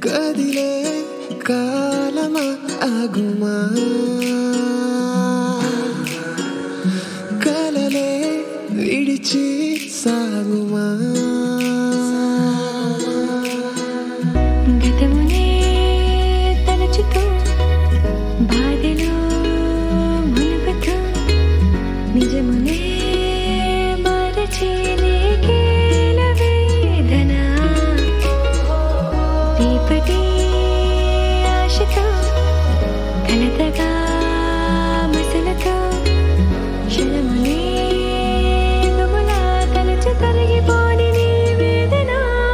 కదిలే కాలమా ఆగుమా కలలే విడిచి సాగుమా గతమునే తలచుతూ బాధలో మునుగుతూ నిజమునే మరచిలేకేల వేదన రేపటి ఆశతో కలతగా మసలతో క్షణమునే గుములా తలచి తరిగిపోని నీ వేదన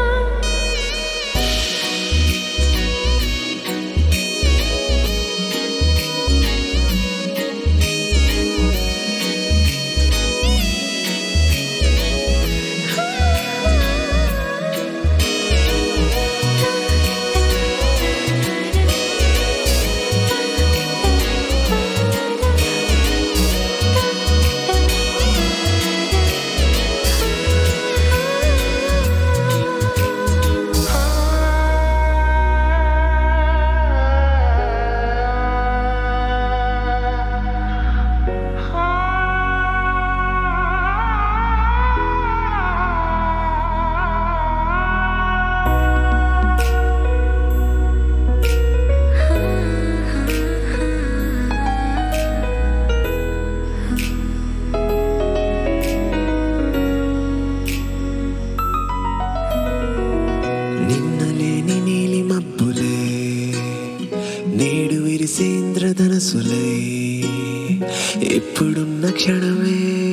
నిన్నలేని నీలి మబ్బులే నేడు విరిసేంద్రధనసులై ఇప్పుడున్న క్షణమే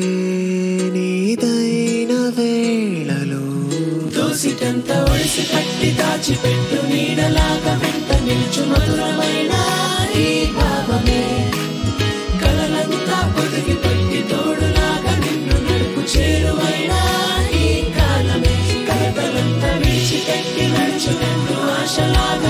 నీదైన వేళలో దోసిటంత ఒడిసి పట్టి దాచిపెట్టు నీడలాగా వెంట నిలుచు మధురమైన ఈ భావమే కలలంతా పొదిగి పెట్టి తోడులాగా నిన్ను నడుపు చేరువైన ఈ కాలమే కలతలంతా విడిచిపెట్టి నడుచు ఆశలాగా